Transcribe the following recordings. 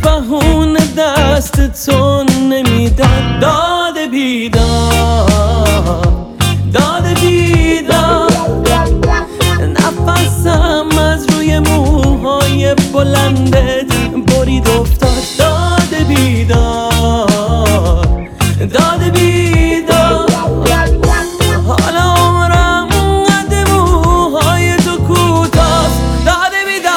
بهونه دست تو نمیداد. داد بیدار، داد بیدار، نفسم از روی موهای بلندت برید افتاد. داد بیدار، داد بیدار، حالا عمرم قد موهای تو کوتاست. داد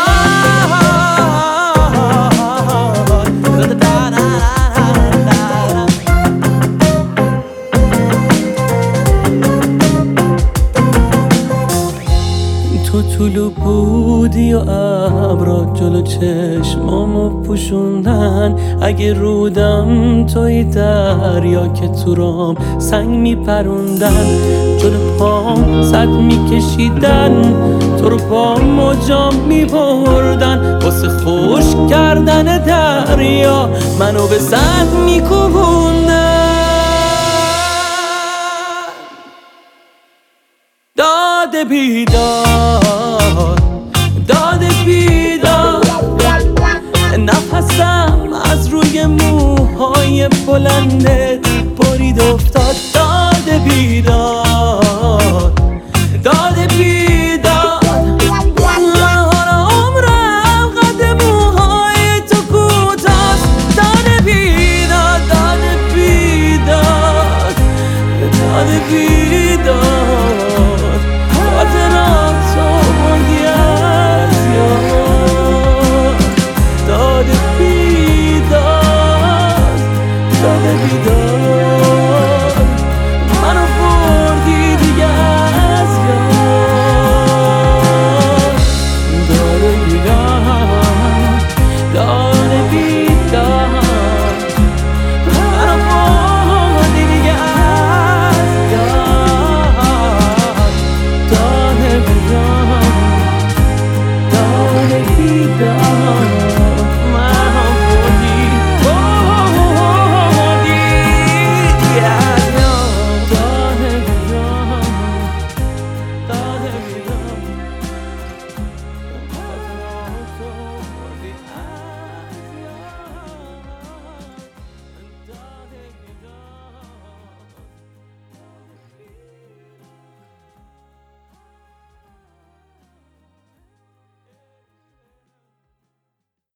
تو طولو بودی و ابرا جلو چشمامو پوشوندن. اگه رودم توی دریا که تو رام سنگ میپروندن. جلو پام صد میکشیدن، تو رو با موجام میبردن. واسه خوش کردن دریا منو به صد میکوبوندن. داد بیدار،